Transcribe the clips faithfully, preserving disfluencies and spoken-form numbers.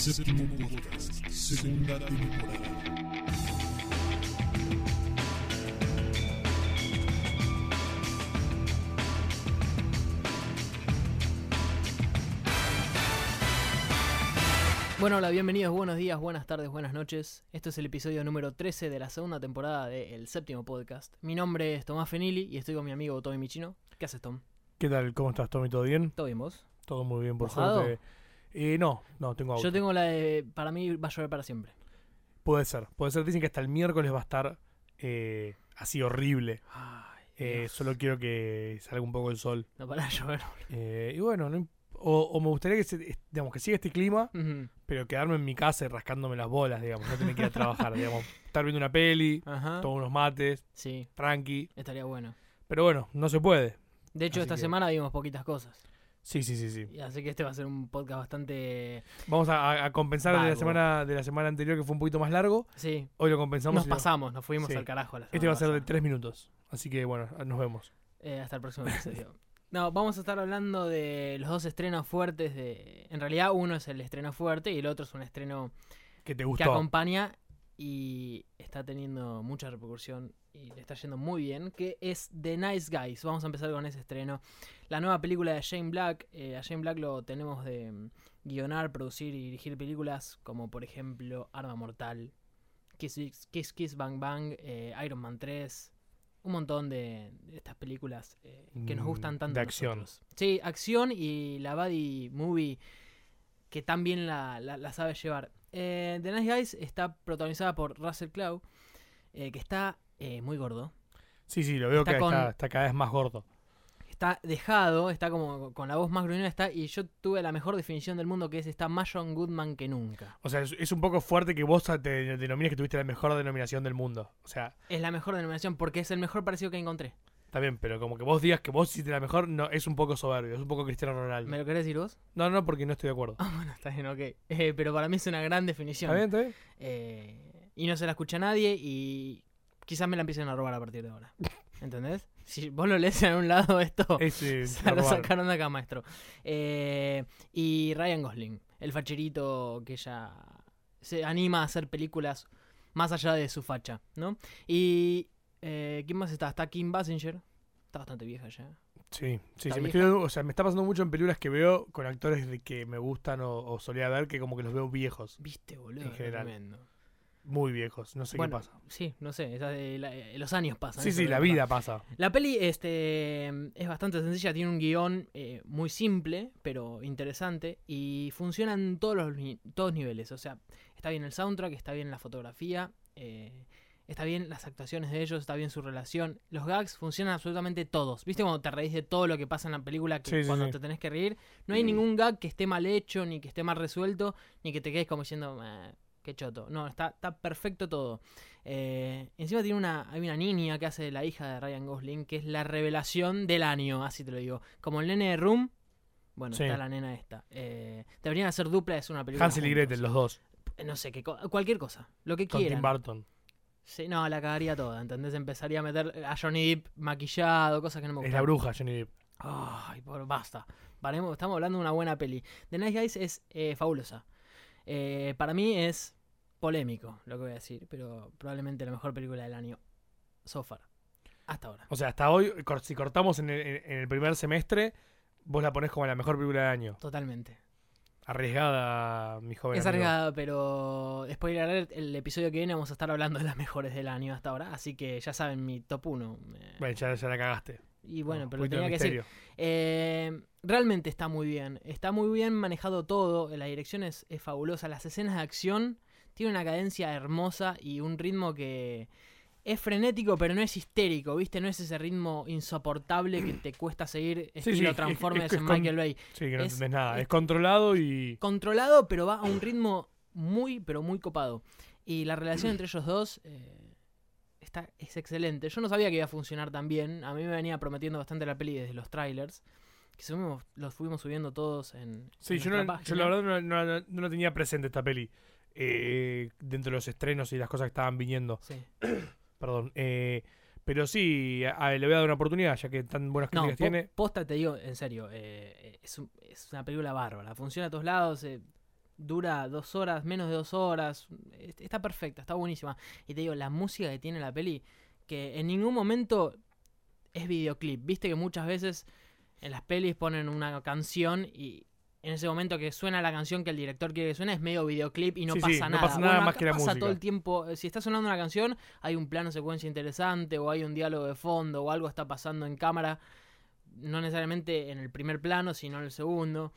Séptimo Podcast, segunda temporada. Bueno, hola, bienvenidos, buenos días, buenas tardes, buenas noches. Esto es el episodio número trece de la segunda temporada de El Séptimo Podcast. Mi nombre es Tomás Fenili y estoy con mi amigo Tommy Michino. ¿Qué haces, Tom? ¿Qué tal? ¿Cómo estás, Tommy? ¿Todo bien? ¿Todo bien, vos? Todo muy bien, por ¿Mojado? suerte. Eh, no, no, tengo auto. Yo tengo la de... Para mí va a llover para siempre. Puede ser, puede ser. Dicen que hasta el miércoles va a estar eh, así horrible. Ay, Eh, Dios. solo quiero que salga un poco el sol. No para de llover. Eh, y bueno, no imp- o, o me gustaría que, se, digamos, que siga este clima, Ujú. pero quedarme en mi casa y rascándome las bolas, digamos. No tener que ir a trabajar, digamos. Estar viendo una peli, Ajá. tomar unos mates, Sí, tranqui. estaría bueno. Pero bueno, no se puede. De hecho, Así esta que- semana vimos poquitas cosas. Sí, sí, sí, sí. Y así que este va a ser un podcast bastante... Vamos a, a- a compensar de la Vago. semana de la semana anterior, que fue un poquito más largo. Sí, Hoy lo compensamos. nos y lo- pasamos, nos fuimos Sí. al carajo la Este semana va a ser de pasada. tres minutos. Así que bueno, nos vemos. Eh, hasta el próximo episodio. No, vamos a estar hablando de los dos estrenos fuertes de... En realidad uno es el estreno fuerte y el otro es un estreno ¿Qué te que gustó? acompaña y está teniendo mucha repercusión y le está yendo muy bien, que es The Nice Guys. Vamos a empezar con ese estreno. La nueva película de Shane Black. Eh, a Shane Black lo tenemos de mm, guionar, producir y dirigir películas como por ejemplo Arma Mortal, Kiss Kiss, Kiss Bang Bang, eh, Iron Man tres... Un montón de, de estas películas eh, que nos Mm, gustan tanto de a acción. nosotros. Sí, acción y la buddy movie que tan bien la, la, la sabe llevar. Eh, The Nice Guys está protagonizada por Russell Crowe, eh, que está eh, muy gordo. Sí, sí, lo veo Está que con- está, está cada vez más gordo. Está dejado, está como con la voz más gruñona, está, y yo tuve la mejor definición del mundo, que es está más John Goodman que nunca. O sea, es, es un poco fuerte que vos te denomines que tuviste la mejor denominación del mundo. O sea, Es la mejor denominación porque es el mejor parecido que encontré. está bien, pero como que vos digas que vos hiciste la mejor, no, es un poco soberbio, es un poco Cristiano Ronaldo. ¿Me lo querés decir vos? No, no, porque no estoy de acuerdo. Ah, bueno, está bien, ok. Eh, pero para mí es una gran definición. ¿Está bien? ¿Está bien? Eh, y no se la escucha nadie y quizás me la empiecen a robar a partir de ahora. ¿Entendés? Si vos lo lees en un lado, esto Es, eh, se lo lo robaron. sacaron de acá, maestro. Eh, y Ryan Gosling, el facherito que ya se anima a hacer películas más allá de su facha, ¿no? Y eh, ¿quién más está? Está Kim Basinger. Está bastante vieja ya. Sí, sí, ¿Está sí me vieja? estoy- o sea, me está pasando mucho en películas que veo con actores de que me gustan o, o solía ver que como que los veo viejos, ¿Viste, boludo? En general. Tremendo. muy viejos, no sé Bueno, qué pasa. sí, no sé. esa- eh, la- eh, los años pasan. Sí, eso sí, es la verdad. vida pasa. La peli este, es bastante sencilla, tiene un guión eh, muy simple, pero interesante, y funciona en todos los ni- todos niveles. O sea, está bien el soundtrack, está bien la fotografía, eh, está bien las actuaciones de ellos, está bien su relación. Los gags funcionan absolutamente todos. ¿Viste cuando te reís de todo lo que pasa en la película, que Sí, sí, cuando sí. te tenés que reír? No hay ningún gag que esté mal hecho, ni que esté mal resuelto, ni que te quedes como diciendo... "Eh, qué choto". No, está, está perfecto todo. Eh, encima tiene una, hay una niña que hace de la hija de Ryan Gosling, que es la revelación del año, así te lo digo. Como el nene de Room, bueno, Sí. está la nena esta. Eh, deberían hacer dupla, es una película. Hansel y juntos. Gretel, los dos. Eh, No sé, qué co- cualquier cosa, lo que Con Tim quieran. Burton. Sí, no, la cagaría toda, ¿entendés? Empezaría a meter a Johnny Depp maquillado, cosas que no me Es gustan. la bruja, Johnny Depp. Ay, por, basta. Paremos, estamos hablando de una buena peli. The Nice Guys es eh, fabulosa. Eh, para mí es polémico lo que voy a decir, pero probablemente la mejor película del año so far. Hasta ahora. O sea, hasta hoy, cor- si cortamos en el, en el primer semestre, vos la ponés como la mejor película del año. Totalmente. Arriesgada, mi joven Es amigo. arriesgada, pero spoiler alert, el episodio que viene vamos a estar hablando de las mejores del año hasta ahora, así que ya saben, mi top uno. Bueno, ya, ya la cagaste. Y bueno, No, pero lo poquito de tenía que decir. misterio. Eh, realmente está muy bien. Está muy bien manejado todo. La dirección es, es fabulosa. Las escenas de acción tienen una cadencia hermosa y un ritmo que es frenético, pero no es histérico, ¿viste? No es ese ritmo insoportable que te cuesta seguir, Sí, sí, estilo es- Transformers es- es en con- Michael Bay. Sí, que no es- entendés nada. es- Es controlado y... Controlado, pero va a un ritmo muy, pero muy copado. Y la relación entre ellos dos eh, está, es excelente. Yo no sabía que iba a funcionar tan bien. A mí me venía prometiendo bastante la peli desde los trailers. Que subimos, los fuimos subiendo todos en. Sí, en yo, nuestra no, página. yo la verdad no, no, no la tenía presente esta peli. Eh, dentro de los estrenos y las cosas que estaban viniendo. Sí. Perdón. Eh, pero sí, a- a- le voy a dar una oportunidad, ya que tan buenas No, críticas po- tiene. posta te digo, en serio, eh, es, un- es una película bárbara. Funciona a todos lados. eh, dura dos horas, menos de dos horas. Está perfecta, está buenísima. Y te digo, la música que tiene la peli, que en ningún momento es videoclip. Viste que muchas veces en las pelis ponen una canción y en ese momento que suena la canción que el director quiere que suene es medio videoclip y no Sí, pasa sí, no nada. pasa nada Bueno, más acá que la pasa música. todo el tiempo. Si está sonando una canción, hay un plano secuencia interesante o hay un diálogo de fondo o algo está pasando en cámara. No necesariamente en el primer plano, sino en el segundo.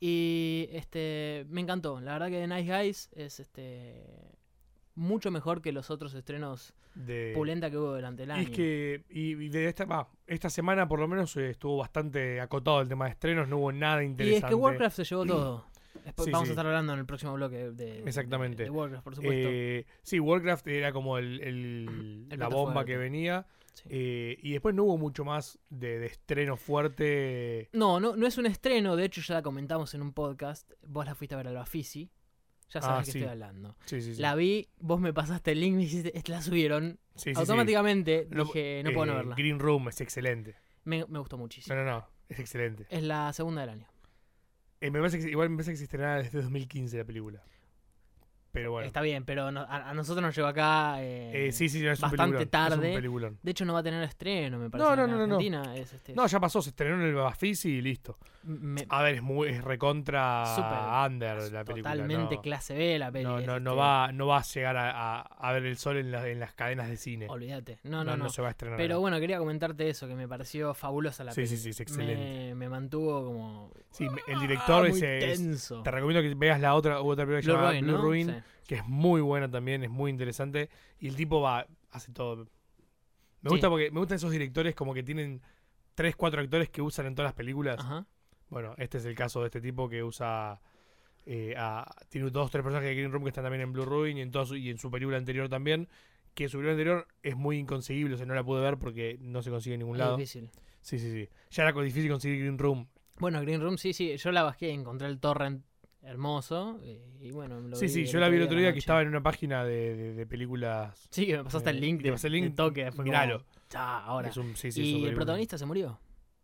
Y este me encantó. La verdad que The Nice Guys es este mucho mejor que los otros estrenos De... pulenta que hubo durante el año. Y es que y, y de esta, bah, esta semana por lo menos eh, estuvo bastante acotado el tema de estrenos, no hubo nada Y interesante. es que Warcraft se llevó todo. Después Sí, vamos sí. a estar hablando en el próximo bloque de, Exactamente. de, de Warcraft, por supuesto. Eh, sí, Warcraft era como el, el- El la plato bomba fuerte. que venía. Sí. eh, y después no hubo mucho más de, de estreno fuerte. No, no, no es un estreno, de hecho ya la comentamos en un podcast. Vos la fuiste a ver al Bafisi. Ya sabes Ah, de qué sí. estoy hablando. Sí, sí, sí. La vi, vos me pasaste el link, me dijiste, "Esta la subieron. Sí, sí, sí. Automáticamente No, dije, no puedo no eh, verla. Green Room es excelente. Me, me gustó muchísimo. No, no, no. Es excelente. Es la segunda del año. Eh, me parece que, igual me parece que se estrenará desde dos mil quince la película. Pero bueno. Está bien, pero no- a, a nosotros nos llegó acá eh, Eh, sí, sí, no, es bastante un peliculón. tarde. Es un peliculón. De hecho no va a tener estreno, me parece. No, no, en no, no, no. Argentina. Es, este, No, ya pasó, se estrenó en el Bafisi y listo. me- A ver, es muy es recontra Súper. under la película. totalmente no, clase B la peli. no, es, no, no este, va, no va a llegar a, a- a ver el sol en, la- en las cadenas de cine. Olvídate. No, no, no. se va a estrenar. Pero acá. bueno, quería comentarte eso, que me pareció fabulosa la Sí, peli. sí, sí, es excelente. Me, me mantuvo como... Sí, el director ah, es, muy es- tenso. te recomiendo que veas la otra, otra película que se Blue llama Ruin, Blue ¿no? Ruin, Sí. que es muy buena también, es muy interesante. Y el tipo va, hace todo. Me Sí. gusta porque me gustan esos directores como que tienen tres, cuatro actores que usan en todas las películas. Ajá. Bueno, este es el caso de este tipo que usa eh, a, tiene dos, tres personajes de Green Room que están también en Blue Ruin y en, todo su- y en su película anterior también. Que su película anterior es muy inconseguible, o sea, no la pude ver porque no se consigue en ningún Es lado. difícil. Sí, sí, sí. Ya era difícil conseguir Green Room. Bueno, Green Room, sí, sí. Yo la bajé, encontré el torrent hermoso. Y, y bueno, lo Sí, vi sí, yo la vi el otro a día la que noche. estaba en una página de, de- de películas. Sí, que me pasaste eh, el link te de, pasé el de link, toque. Fue como, miralo. ya, ahora. Es un- sí, sí, es un y el película. protagonista se murió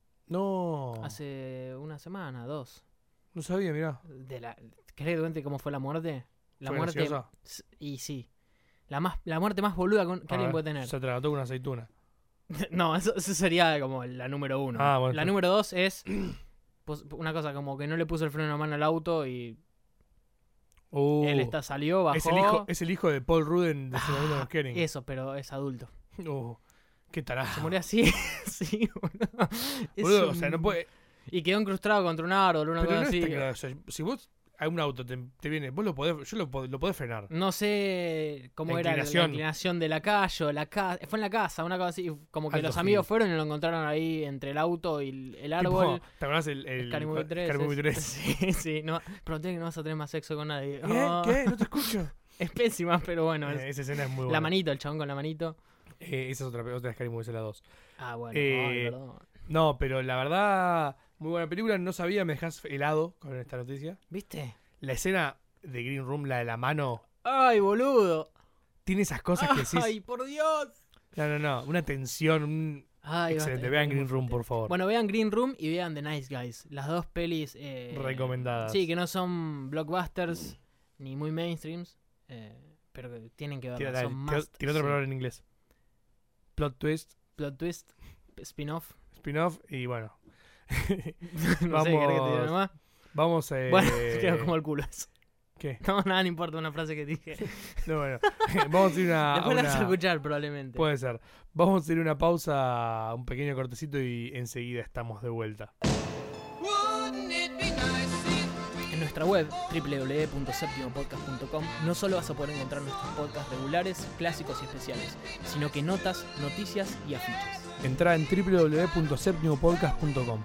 No, hace una semana, dos. no sabía, mirá. De la, ¿Querés que te cuente cómo fue la muerte? La ¿Fue muerte. graciosa? s- Y sí. La, más, la muerte más boluda con- que A alguien ver, puede tener. Se atragantó con una aceituna. No, eso, eso sería como la número uno. Ah, bueno, la sí. número dos es pues, una cosa como que no le puso el freno a mano al auto y Uh, él está, salió, bajó. es, el hijo, es el hijo de Paul Ruden de Ah, Cinema de Kering. Eso, pero es adulto. Uh, qué tarado. Se murió así. Sí, boludo. Es Boludo, o un- sea, no puede. Y quedó incrustado contra un árbol, una Pero cosa no así. está claro. O sea, si vos a un auto te, te viene, vos lo podés, yo lo, pod- lo podés frenar. No sé cómo La era la- la inclinación. inclinación de la calle o la casa. Fue en la casa, una cosa así. Como que Alto los amigos gil. fueron y lo encontraron ahí entre el auto y el, el Tipo, árbol. ¿te acordás el, el, Scary Movie tres. Scary Movie es- tres? Sí, sí. No, prometí que no vas a tener más sexo con nadie. ¿Qué? Oh, ¿Qué? No te escucho. Es pésima, pero bueno. es- Eh, esa escena es muy buena. la manito, el chabón con la manito. Eh, esa es otra, otra Scary Movie, es la dos. Ah, bueno. Eh, ay, perdón. No, pero la verdad, muy buena película. No sabía, me dejas helado con esta noticia. ¿Viste? La escena de Green Room, la de la mano, ¡Ay, boludo! tiene esas cosas que decís. ¡Ay, por Dios! No, no, no. Una tensión. Un... Ay, Excelente. basta, Vean es muy Green Room, fuerte. por favor. Bueno, vean Green Room y vean The Nice Guys. Las dos pelis. eh, Recomendadas. Sí, que no son blockbusters ni muy mainstreams. eh, pero que tienen que Tiene, verlas. dale, Son tiene- must tiene otra see. palabra en inglés. Plot twist, Plot twist, spin-off. spin-off y bueno. no sé, ¿querés que te diga Vamos, algo más? Vamos eh, Bueno, quedó como el culo eso. ¿Qué? No, nada, no importa una frase que dije. No, bueno. Vamos a ir a, a Después la vas a una... escuchar probablemente. Puede ser. Vamos a ir a una pausa, un pequeño cortecito y enseguida estamos de vuelta. En nuestra web doble u doble u doble u punto séptimo podcast punto com no solo vas a poder encontrar nuestros podcasts regulares, clásicos y especiales, sino que notas, noticias y afiches. Entra en doble u doble u doble u punto séptimo podcast punto com.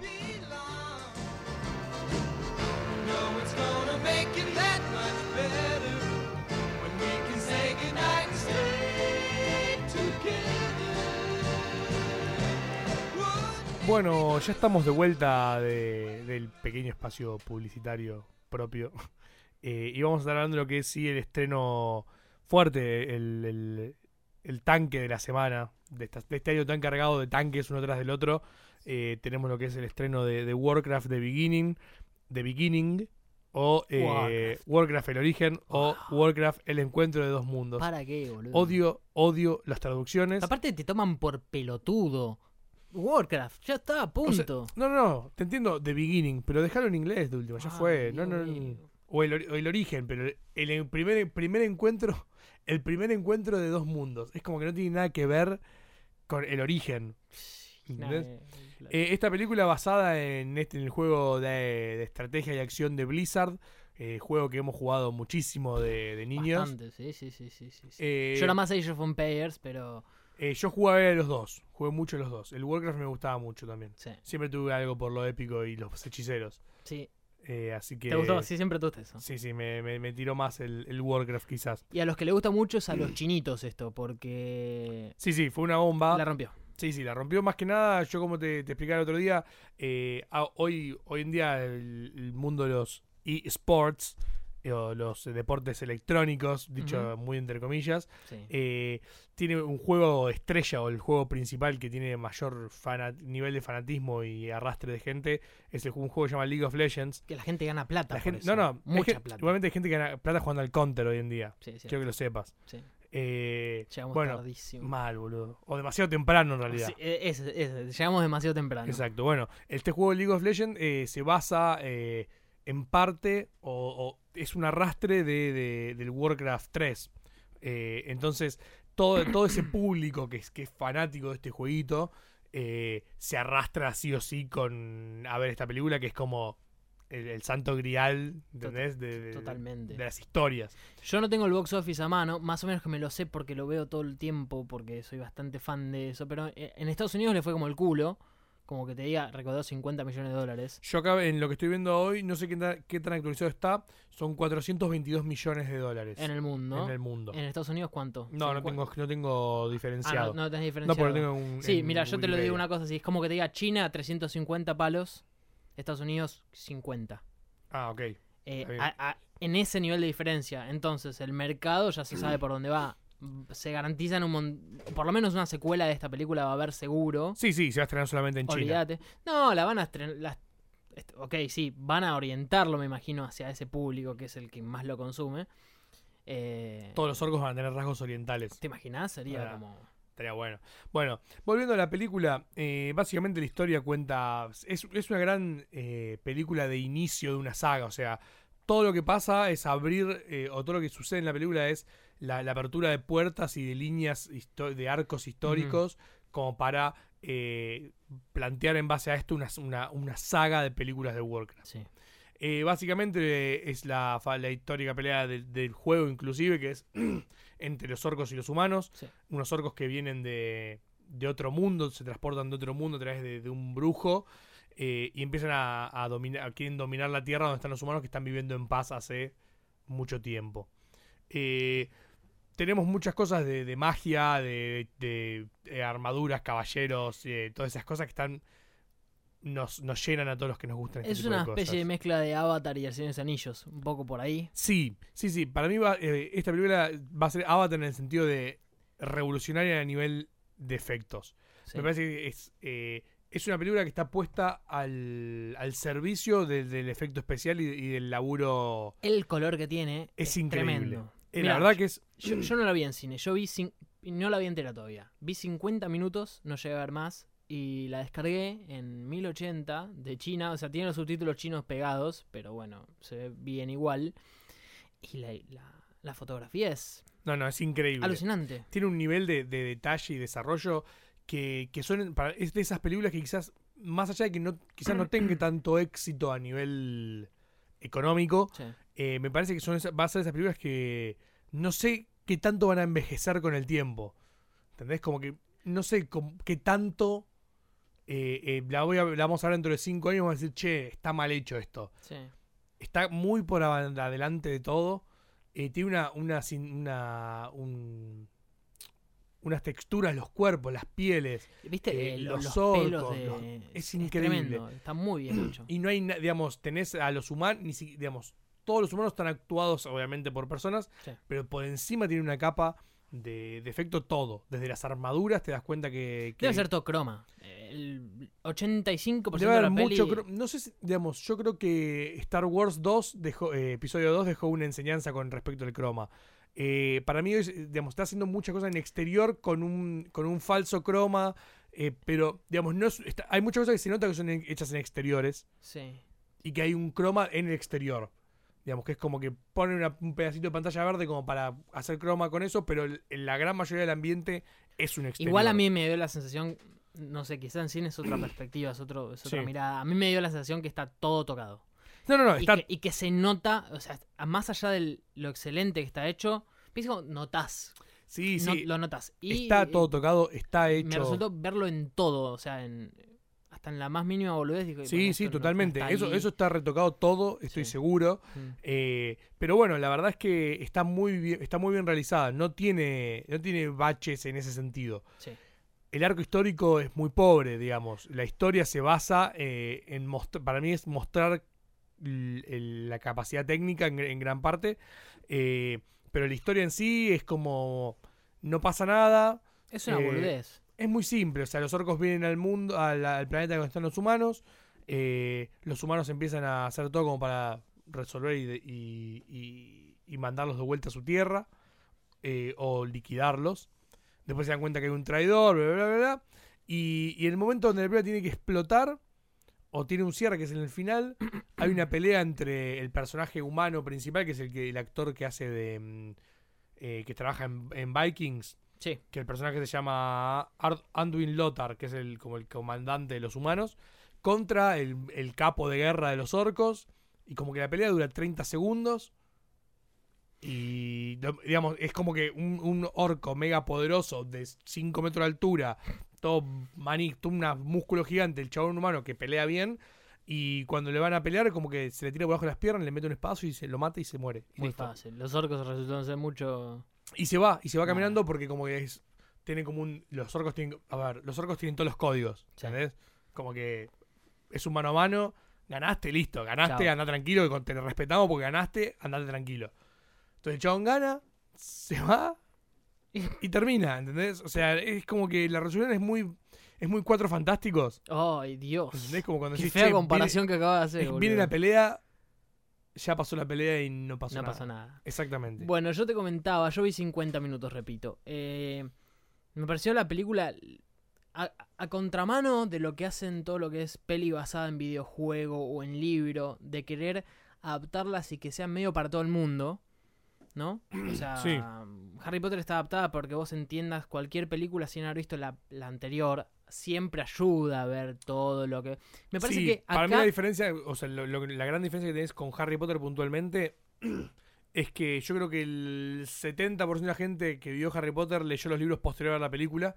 Bueno, ya estamos de vuelta de- del pequeño espacio publicitario propio. Eh, y vamos a estar hablando de lo que es sí el estreno fuerte, el, el- el tanque de la semana, de, estas- de este año tan cargado de tanques uno tras del otro. Eh, tenemos lo que es el estreno de, de Warcraft The Beginning, The Beginning, o eh, Warcraft. Warcraft el origen o Wow. Warcraft el encuentro de dos mundos. ¿Para qué, boludo? Odio, odio las traducciones. Aparte te toman por pelotudo. Warcraft, ya está, O sea, punto. no, no, no, te entiendo The Beginning, pero déjalo en inglés de última, ya Ay, fue. No, Dios no, no. mío. O el, ori- o el origen, pero el, el primer, primer encuentro, el primer encuentro de dos mundos. Es como que no tiene nada que ver con el origen. Nah, ¿Entendés? eh, claro. Eh, esta película basada en, este, en el juego de, de estrategia y acción de Blizzard, eh, juego que hemos jugado muchísimo de, de niños. Bastante, sí, sí, sí, sí, sí, sí. Eh, Yo era más Age of Empires, pero eh, yo jugué a los dos, jugué mucho los dos. El Warcraft me gustaba mucho también. sí, Siempre tuve algo por lo épico y los hechiceros. sí. Eh, así que... ¿Te gustó? Sí, siempre te gusta eso. Sí, sí, me, me, me tiró más el, el Warcraft quizás. Y a los que le gusta mucho es a los chinitos esto, porque Sí, sí, fue una bomba. la rompió. Sí, sí, la rompió más que nada. Yo como te, te explicaba el otro día, eh, a- hoy, hoy en día el, el mundo de los eSports, eh, o los deportes electrónicos, dicho Ujú. muy entre comillas, Sí. eh, tiene un juego estrella o el juego principal que tiene mayor fana- nivel de fanatismo y arrastre de gente, es el, un juego que se llama League of Legends. Que la gente gana plata. La por gente, eso. no, no, hay Mucha gen- plata. igualmente hay gente que gana plata jugando al counter hoy en día. Sí, sí. Quiero que lo sepas. Sí. Eh, Llegamos bueno, tardísimo. mal, boludo. O demasiado temprano en realidad. Sí, e- ese, ese, llegamos demasiado temprano. Exacto. Bueno, este juego de League of Legends eh, se basa eh, en parte o, o es un arrastre de, de- del Warcraft tres. Eh, entonces, todo, todo ese público que es, que es fanático de este jueguito eh, se arrastra sí o sí con a ver esta película que es como el, el santo grial, ¿entendés? De, de- Totalmente. de las historias. Yo no tengo el box office a mano, más o menos que me lo sé porque lo veo todo el tiempo, porque soy bastante fan de eso, pero eh, en Estados Unidos le fue como el culo, como que te diga, recaudó cincuenta millones de dólares. Yo acá en lo que estoy viendo hoy, no sé qué, ta- qué tan actualizado está, son cuatrocientos veintidós millones de dólares En el mundo. en el mundo. ¿En Estados Unidos cuánto? No, no Cincu- tengo, no tengo Ah, diferenciado. no, no tenés no, diferenciado. porque tengo un. Sí, en mira, yo te lo Wikipedia. digo una cosa así, es como que te diga China trescientos cincuenta palos, Estados Unidos cincuenta. Ah, ok. Eh, Está bien. a- a- en ese nivel de diferencia. Entonces, el mercado ya se sabe por dónde va. Se garantizan un mon- por lo menos una secuela de esta película va a haber seguro. Sí, sí, se va a estrenar solamente en China. Olvídate. No, la van a estrenar. Ok, sí, van a orientarlo, me imagino, hacia ese público que es el que más lo consume. Eh, Todos los orcos van a tener rasgos orientales. ¿Te imaginas? Sería Ah. como. Estaría bueno. Bueno, volviendo a la película, eh, básicamente la historia cuenta. Es, es una gran eh, película de inicio de una saga. O sea, todo lo que pasa es abrir, eh, o todo lo que sucede en la película es la, la apertura de puertas y de líneas, histo- de arcos históricos, como para eh, plantear en base a esto una, una, una saga de películas de Warcraft. Sí. Eh, básicamente eh, es la, fa- la histórica pelea del, del juego inclusive, que es entre los orcos y los humanos. Sí. Unos orcos que vienen de, de otro mundo, se transportan de otro mundo a través de, de un brujo eh, y empiezan a, a dominar, quieren dominar la tierra donde están los humanos que están viviendo en paz hace mucho tiempo. Eh, tenemos muchas cosas de, de magia, de, de, de armaduras, caballeros, eh, todas esas cosas que están nos, nos llenan a todos los que nos gustan este Es tipo una de especie de cosas. mezcla de Avatar y El Señor de los Anillos. Un poco por ahí. Sí, sí, sí. Para mí va, eh, esta película va a ser Avatar en el sentido de revolucionaria a nivel de efectos. Sí. Me parece que es, eh, es una película que está puesta al, al servicio de- del efecto especial y, y del laburo. El color que tiene Es es, increíble. tremendo. Eh, Mirá, la verdad que es. Yo, yo no la vi en cine, yo vi cin- no la vi entera todavía. Vi cincuenta minutos, no llegué a ver más. Y la descargué en mil ochenta de China. O sea, tiene los subtítulos chinos pegados, pero bueno, se ve bien igual. Y la, la, la fotografía es No, no, es increíble. alucinante. Tiene un nivel de, de detalle y desarrollo que, que son. Para, es de esas películas que quizás, más allá de que no, quizás no tenga tanto éxito a nivel económico, Sí. eh, me parece que son esa- va a ser esas películas que no sé qué tanto van a envejecer con el tiempo. ¿Entendés? Como que no sé com- qué tanto eh, eh, la, voy a, la vamos a ver dentro de cinco años y vamos a decir, che, está mal hecho esto. Sí. Está muy por av- adelante de todo. Eh, tiene una, una, sin- una un- unas texturas, los cuerpos, las pieles. ¿Viste? Eh, Eh, lo- los los, orcos, pelos de... los- es increíble. tremendo, está muy bien hecho. Y no hay, na- digamos, tenés a los humanos, ni si- digamos, todos los humanos están actuados obviamente por personas, Sí. pero por encima tiene una capa de, de efecto todo. Desde las armaduras te das cuenta que... que- Debe ser todo croma. Eh, el ochenta y cinco por Debe ciento de haber la peli... mucho, creo- no sé si, digamos, yo creo que Star Wars dos dejó, eh, episodio dos dejó una enseñanza con respecto al croma. Eh, para mí, es, digamos, está haciendo muchas cosas en exterior con un, con un falso croma, eh, pero, digamos, no es- está- hay muchas cosas que se nota que son en- hechas en exteriores Sí. y que hay un croma en el exterior. Digamos, que es como que ponen una- un pedacito de pantalla verde como para hacer croma con eso, pero el- en la gran mayoría del ambiente es un exterior. Igual a mí me dio la sensación, no sé, quizá en cine es otra perspectiva, es, otro, es otra Sí. mirada. A mí me dio la sensación que está todo tocado. No, no, no, Y, está... que, y que se nota, o sea, a- más allá de lo excelente que está hecho, pienso, notás. Sí, no- sí. lo notas. Y está todo tocado, está eh, hecho... me resultó verlo en todo, o sea, en hasta en la más mínima boludez. Dije, Sí, bueno, sí, esto no- no totalmente. está eso, ahí. eso está retocado todo, estoy Sí. seguro. Mm. Eh, pero bueno, la verdad es que está muy bien, está muy bien realizada. No tiene, no tiene baches en ese sentido. Sí. El arco histórico es muy pobre, digamos. La historia se basa eh, en mostrar, para mí es mostrar l- el- la capacidad técnica en, en gran parte. Eh, pero la historia en sí es como no pasa nada. Es una Eh, boludez. Es muy simple, o sea, los orcos vienen al mundo, al, al planeta donde están los humanos, eh, los humanos empiezan a hacer todo como para resolver y, de- y- y- y mandarlos de vuelta a su tierra, eh, o liquidarlos. Después se dan cuenta que hay un traidor, bla, bla, bla, bla. Y, y en el momento donde la película tiene que explotar, o tiene un cierre que es en el final, hay una pelea entre el personaje humano principal, que es el, que, el actor que hace de... mm, eh, que trabaja en, en Vikings, Sí. que el personaje se llama Ard- Anduin Lothar, que es el como el comandante de los humanos, contra el, el capo de guerra de los orcos, y como que la pelea dura treinta segundos, y lo- digamos, es como que un, un orco mega poderoso de cinco metros de altura, todo maní, todo un músculo gigante, el chabón humano que pelea bien, y cuando le van a pelear, como que se le tira por abajo de las piernas, le mete un espadazo y se lo mata y se muere. Y Muy listo. fácil. Los orcos resultaron ser mucho... Y se va, y se va Nah. caminando porque como que es, tiene como un, los orcos tienen, a ver, los orcos tienen todos los códigos, Sí. ¿entendés? Como que es un mano a mano, ganaste, listo, ganaste, Chao. anda tranquilo, que te respetamos porque ganaste, andate tranquilo. Entonces el chabón gana, se va y termina, ¿entendés? O sea, es como que la resolución es muy, es muy Cuatro Fantásticos, ¡Ay, Dios! ¿entendés? Como cuando Qué decís, fea "Che, comparación que acabas de hacer, viene, viene boludo. la pelea, ya pasó la pelea y no pasó No nada. pasó nada. Exactamente. Bueno, yo te comentaba, yo vi cincuenta minutos, repito. Eh, me pareció la película a, a contramano de lo que hacen todo lo que es peli basada en videojuego o en libro, de querer adaptarlas y que sean medio para todo el mundo, ¿no? O sea, Sí. Harry Potter está adaptada porque vos entiendas cualquier película sin haber visto la, la anterior. Siempre ayuda a ver todo lo que... Me parece Sí, que acá... para mí la diferencia, o sea, lo- lo- la gran diferencia que tenés con Harry Potter puntualmente es que yo creo que el setenta por ciento de la gente que vio Harry Potter leyó los libros posterior a la película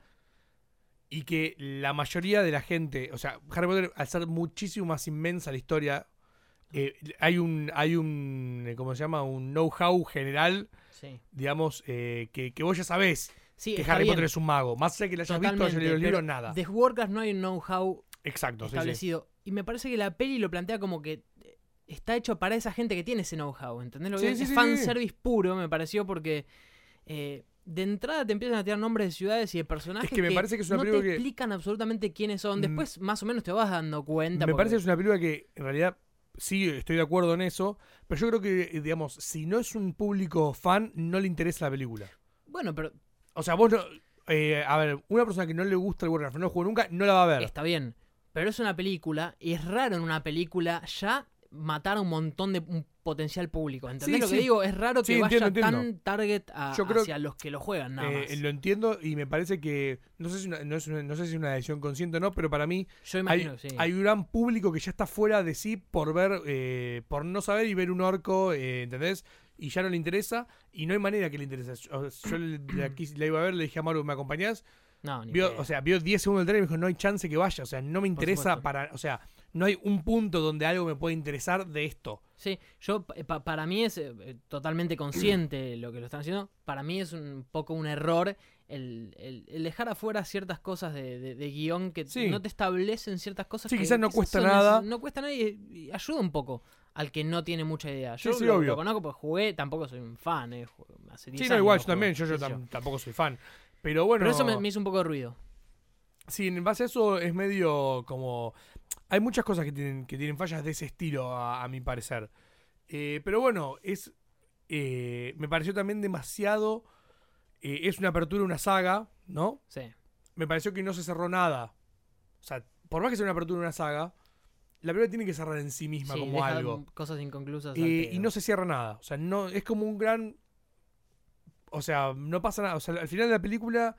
y que la mayoría de la gente, o sea, Harry Potter al ser muchísimo más inmensa la historia, eh, hay un, hay un, eh, ¿cómo se llama? Un know-how general, Sí, digamos, eh, que, que vos ya sabés sí que está Harry bien, Potter es un mago. Más allá de que le hayas visto, hayas totalmente, leído los pero libros, nada. de Warcraft no hay un know-how Exacto, sí, sí. establecido. Y me parece que la peli lo plantea como que eh, está hecho para esa gente que tiene ese know-how, ¿entendés? Lo que Sí, es sí, sí, fanservice puro, me pareció, porque eh, de entrada te empiezan a tirar nombres de ciudades y de personajes Es que me parece que es una no te película que- explican absolutamente quiénes son. Mm. Después más o menos te vas dando cuenta. Me porque- parece que es una película que en realidad sí estoy de acuerdo en eso, pero yo creo que, eh, digamos, si no es un público fan, no le interesa la película. Bueno, pero O sea, vos no. eh, a ver, una persona que no le gusta el Warcraft, no lo jugó nunca, no la va a ver. está bien. Pero es una película y es raro en una película ya matar a un montón de un potencial público. ¿Entendés Sí, lo que sí. digo? Es raro que Sí, vaya entiendo, tan entiendo. target a- Yo creo hacia los que lo juegan, nada Eh, más. lo entiendo y me parece que. No sé si, una- no es una- no sé si es una decisión consciente o no, pero para mí Yo hay, imagino que sí. hay un gran público que ya está fuera de sí por ver, eh, por no saber y ver un orco, eh, ¿entendés? Y ya no le interesa y no hay manera que le interese. Yo, yo le- de aquí la iba a ver, le dije a Maru, ¿me acompañás? No, ni Vio, pedo. o sea, vio diez segundos del trailer y me dijo, no hay chance que vaya. O sea, no me interesa supuesto. para. O sea, no hay un punto donde algo me pueda interesar de esto. Sí, yo pa- pa- para mí es eh, eh, totalmente consciente lo que lo están haciendo. Para mí es un poco un error el, el- el dejar afuera ciertas cosas de, de- de guión que Sí. no te establecen ciertas cosas. Sí, que quizás no cuesta son nada. neces- No cuesta nada y, y ayuda un poco al que no tiene mucha idea. Yo Sí, sí, lo, obvio. lo conozco porque jugué, tampoco soy un fan. Eh, ju- hace diez Sí, no, años igual lo yo también. Yo, juego, yo qué sé tam- tampoco soy fan. Pero bueno. Pero eso me, me hizo un poco de ruido. Sí, en base a eso es medio como... Hay muchas cosas que tienen, que tienen fallas de ese estilo, a, a mi parecer. Eh, pero bueno, es eh, me pareció también demasiado... Eh, es una apertura de una saga, ¿no? Sí. Me pareció que no se cerró nada. O sea, por más que sea una apertura de una saga, la película tiene que cerrar en sí misma Sí, como deja algo. cosas inconclusas. Eh, al y pedo. no se cierra nada. O sea, no es como un gran... O sea, no pasa nada. O sea, al final de la película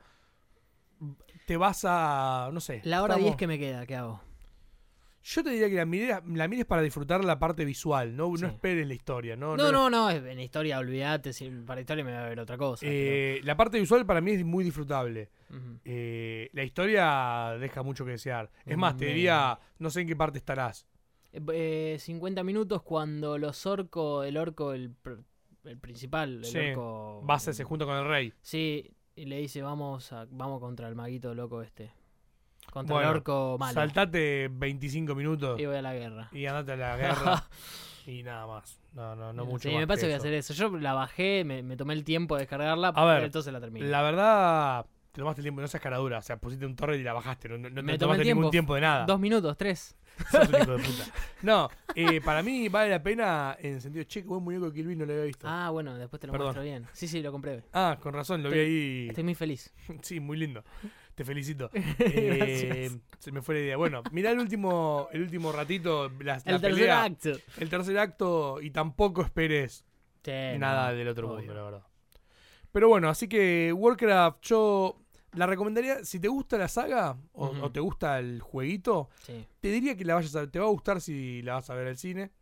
te vas a... No sé. La hora estamos- diez que me queda, ¿qué hago? Yo te diría que la mires, la mires para disfrutar la parte visual. No, Sí. no esperes la historia. No, No, no, no, no, en historia, olvídate. Si para historia me va a ver otra cosa. Eh, La parte visual para mí es muy disfrutable. pero- Ujú. Eh, la historia deja mucho que desear. Es más, te Me- diría, no sé en qué parte estarás. Eh, eh, cincuenta minutos cuando los orcos, el orco, el, pr- el principal, el Sí, orco. Base se junta con el rey. Sí, y le dice, vamos a, vamos contra el maguito loco este. Contra Bueno, el orco malo. Saltate veinticinco minutos Y voy a la guerra. y andate a la guerra y nada más. No, no, no mucho sí, más me parece que que voy a hacer eso. Yo la bajé, me, me tomé el tiempo de descargarla, A ver, entonces la terminé. La verdad, te tomaste el tiempo, no seas caradura. O sea, pusiste un torre y la bajaste. No, no, no Me te tomé tomaste el ningún tiempo. tiempo de nada. Dos minutos, tres. Sos un hijo de puta. No, eh, para mí vale la pena en el sentido, che, qué buen muñeco de Kill Bill, no lo había visto. Ah, Ah, bueno, después te lo Perdón. muestro bien. Sí, sí, lo compré. con razón, lo Estoy- vi ahí. Estoy muy feliz. Sí, muy lindo. Te felicito. Eh, Gracias. se me fue la idea. Bueno, mirá el último, el último ratito, la, la El tercer pelea, acto. el tercer acto, y tampoco esperes Sí, nada no, del otro obvio. mundo, la verdad. Pero bueno, así que Warcraft yo la recomendaría, si te gusta la saga o, Ujú. o te gusta el jueguito, Sí. te diría que la vayas a te va a gustar si la vas a ver al cine.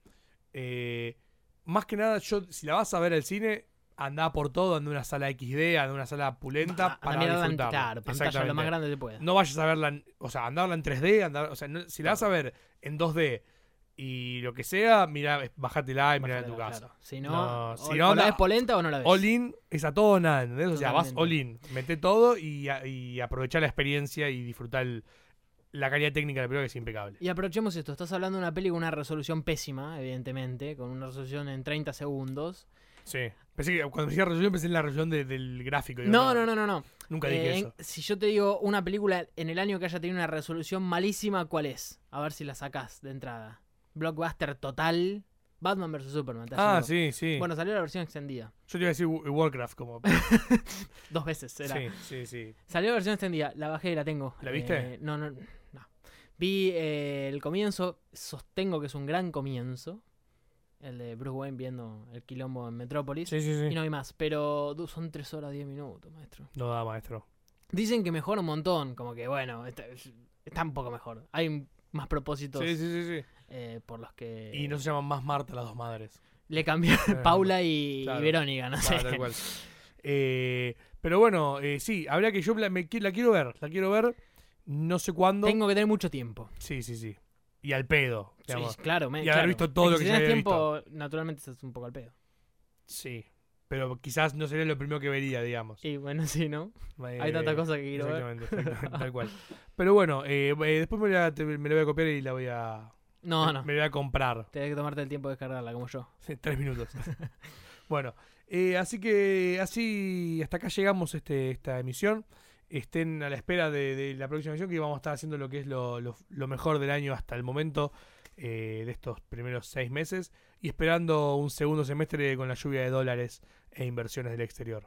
Eh, más que nada, yo si la vas a ver al cine, anda por todo, anda a una sala equis de, anda a una sala pulenta A- a para mirarla en- disfrutarla. Claro, pantalla lo Exactamente. más grande que pueda. No vayas a verla, en- o sea, andarla en tres D, andar, o sea, no- si la vas a ver en dos D y lo que sea, mira, bajátela y mirá en tu Bájatela, casa. claro. Si no, No, o, si o no, la no. ves polenta o no la ves. All in es a todo o nada, ¿entendés? O sea, vas Totalmente. all in, mete todo y, a- y aprovechar la experiencia y disfrutar el- la calidad técnica de la película, que es impecable. Y aprovechemos esto. Estás hablando de una peli con una resolución pésima, evidentemente, con una resolución en treinta segundos. Sí. Pensé que cuando decía resolución pensé en la resolución de- del gráfico. digo, No, no, no, no, no. Nunca Eh, dije en- eso. si yo te digo una película en el año que haya tenido una resolución malísima, ¿cuál es? A ver si la sacás de entrada. Blockbuster total. Batman versus Superman. te Ah, ayudo. sí, sí. Bueno, salió la versión extendida. Yo te iba a decir Wa- Warcraft como... Dos veces era. Sí, sí, sí. Salió la versión extendida. La bajé y la tengo. ¿La viste? Eh, no, no, no. Vi eh, el comienzo. Sostengo que es un gran comienzo. El de Bruce Wayne viendo el quilombo en Metrópolis. Sí, sí, Y sí. no hay más. Pero du- son tres horas diez minutos, maestro. No da, maestro. Dicen que mejora un montón. Como que, bueno, está, está un poco mejor. Hay más propósitos Sí, sí, sí, sí. eh, por los que Y no se llaman más Marta las dos madres. le cambió Eh, Paula y, claro. y Verónica, no sé. Ah, tal cual. Eh, pero bueno, eh, sí, habría que yo la, me qui- la quiero ver, la quiero ver, no sé cuándo. Tengo que tener mucho tiempo. Sí, sí, sí. Y al pedo, Sí, digamos. claro, me, Y haber claro. visto todo Es lo que si ya tenés había tiempo, naturalmente estás un poco al pedo. Sí. Pero quizás no sería lo primero que vería, digamos. Y bueno, sí, ¿no? Eh, Hay tantas cosas que quiero ver. Exactamente, exactamente, tal cual. Pero bueno, eh, eh, después me la, te- me la voy a copiar y la voy a... No, no. Me la voy a comprar. Tenés que tomarte el tiempo de descargarla, como yo. Sí, tres minutos. Bueno, eh, así que así hasta acá llegamos este, esta emisión. Estén a la espera de, de la próxima emisión, que vamos a estar haciendo lo que es lo, lo- lo mejor del año hasta el momento, eh, de estos primeros seis meses, y esperando un segundo semestre con la lluvia de dólares e inversiones del exterior.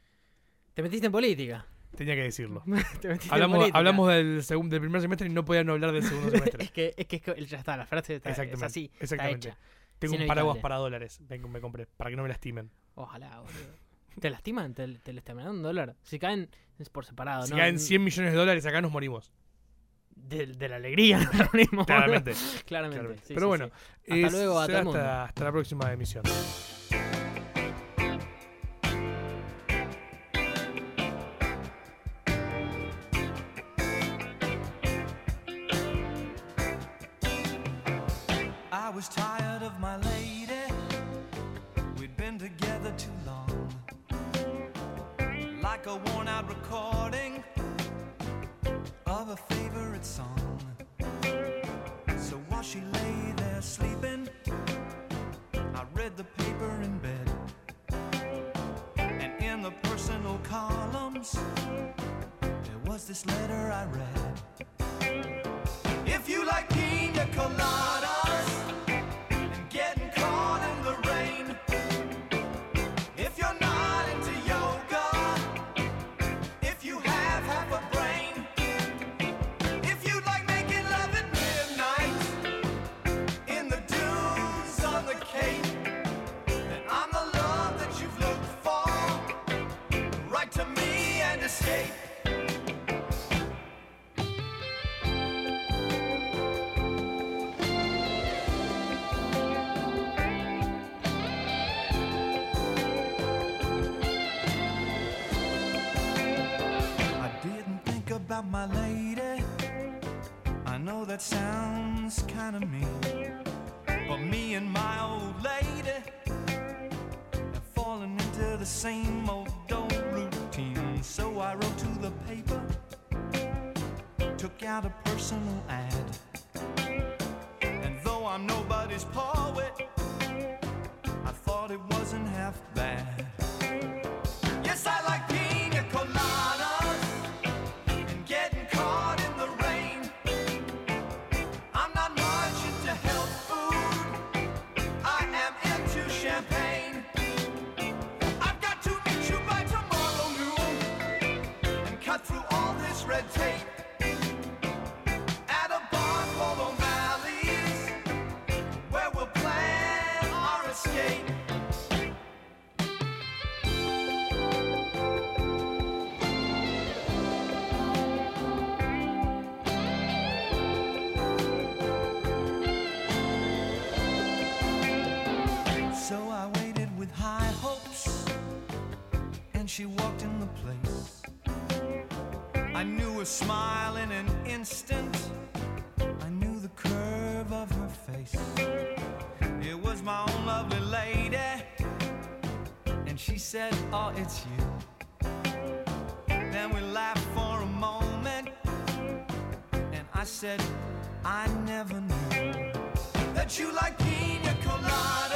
Te metiste en política. Tenía que decirlo. Te metiste en Hablamos, política. hablamos del, segun- del primer semestre y no podían hablar del segundo semestre. es, que, es que es que ya está, la frase está, es Exactamente, así. exactamente. Está hecha. Tengo Es un paraguas inevitable. para dólares, me, me compré, para que no me lastimen. Ojalá, boludo. ¿Te lastiman? ¿Te, te lastiman un dólar? Si caen, es por separado, Si ¿no? caen cien millones de dólares acá nos morimos. De, de la alegría, nos reunimos, Claramente. boludo. Claramente. Claramente. sí, Pero sí, bueno, sí. Hasta es- luego a todo será el mundo. hasta, hasta la próxima emisión. I was tired of my lady. We'd been together too long. Like a worn out recording of a favorite song. So while she lay there sleeping, I read the paper in bed. And in the personal columns, there was this letter I read. If you like pina coladas and getting caught in the rain, if you're not into yoga, if you have half a brain, if you like making love at midnight in the dunes on the Cape, then I'm the love that you've looked for. Write to me and escape. About my lady, I know that sounds kind of mean, but me and my old lady have fallen into the same old old routine. So I wrote to the paper, took out a personal ad, and though I'm nobody's poet, I thought it wasn't half bad. Yes, I like pina coladas, getting caught in the rain. I'm not much into health food, I am into champagne. I've got to meet you by tomorrow noon and cut through all this red tape at a bar called O'Malley's, where we'll plan our escape. So I waited with high hopes, and she walked in the place. I knew her smile in an instant, I knew the curve of her face. It was my own lovely lady, and she said, oh, it's you. Then we laughed for a moment, and I said, I never knew that you like pina colada